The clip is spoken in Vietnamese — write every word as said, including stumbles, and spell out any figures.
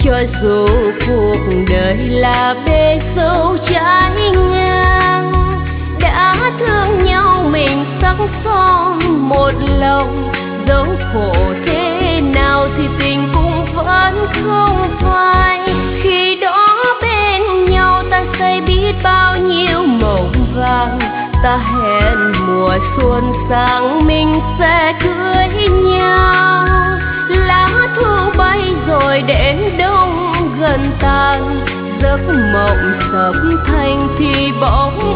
cho dù cuộc đời là bể dâu trái ngang. Đã thương nhau mình sắc son một lòng, dẫu khổ thế nào thì tình cũng vẫn không phai. Khi đó bên nhau ta xây biết bao nhiêu mộng vàng, ta hẹn mùa xuân sang mình sẽ cưới nhau. Lá thu bay rồi đến đông gần tàn, giấc mộng sập thành thì bóng